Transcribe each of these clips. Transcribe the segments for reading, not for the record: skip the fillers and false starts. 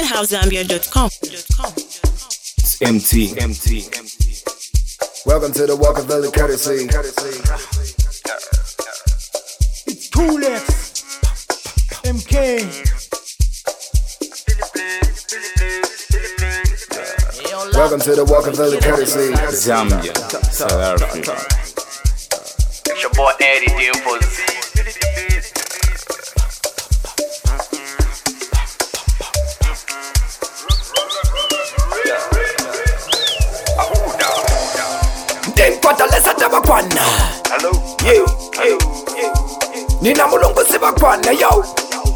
deadhousezambia.com. It's MT. Welcome to the Walker Valley Courtesy. It's Cool-X, MK. Welcome to the Walker Valley Courtesy. Zambia, South Africa. It's your boy Eddie Dimples. Hello. Yeah. Nina mulungu sibakwana, yo.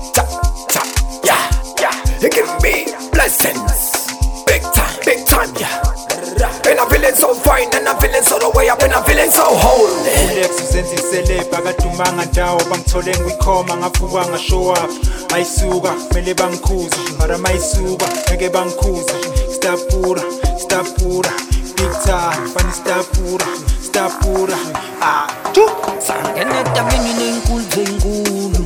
Yeah. You give me blessings. Big time, yeah. And I'm feeling so fine, and I'm feeling so the way up, and I'm feeling so holy. Cool-X uzenzisele bakatumanga ndawo bangithole ngikhoma ngafuka ngashow up mayisuka kumele bangikhuze mara mayisuka ngeke bangikhuze stapura big time fani stapura sangeneta mini nenkulu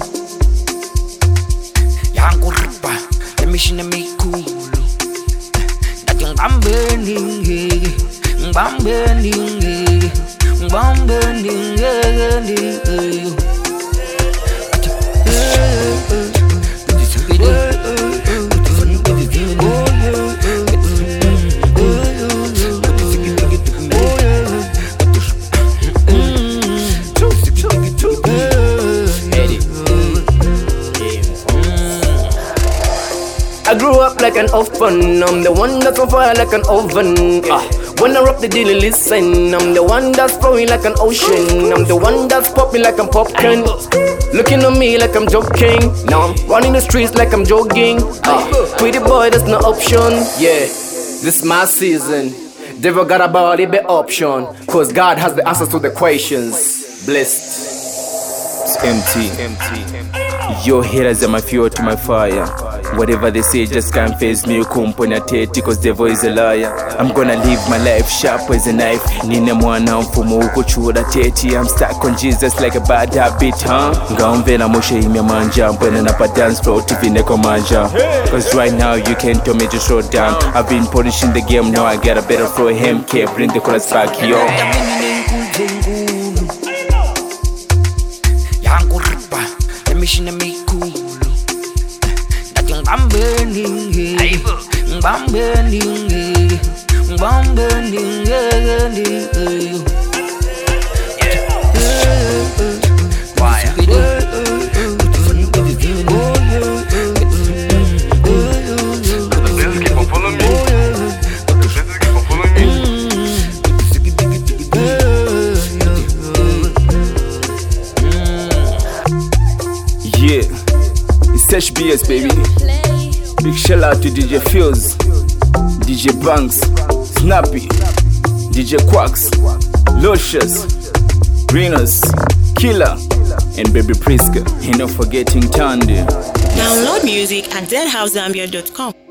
yanguripa emishine mikulu ndathi ngibambeninge I grew up like an orphan, I'm the one that's on fire like an oven. When I rock the deal, listen, I'm the one that's flowing like an ocean. I'm the one that's popping like I'm popcorn. Looking at me like I'm joking. Now I'm running the streets like I'm jogging. Pretty boy, that's no option. Yeah, this is my season. Devil got a body, be option. Cause God has the answers to the questions. Blessed. It's MT. Your haters are my fuel to my fire. Whatever they say just can't face me. Kumpona tete cause devil is a liar. I'm gonna live my life sharp as a knife. Nina mwana mfumo ukuchura tete. I'm stuck on Jesus like a bad habit, huh? Ngaumvela moshe imya manja. Mpwena napa dance floor TV neko manja. Cause right now you can't tell me to slow down. I've been polishing the game, now I got a better flow. Him can't bring the chorus back, yo. Mishine mikulu ndathi ngibambeninge Yeah, it's HBS, baby. Big shout out to DJ Fuse, DJ Banks, Snappy, DJ Quacks, Luscious, Greeners, Killer, and Baby Priska. And not forgetting Tandy. Download music at deadhousezambia.com.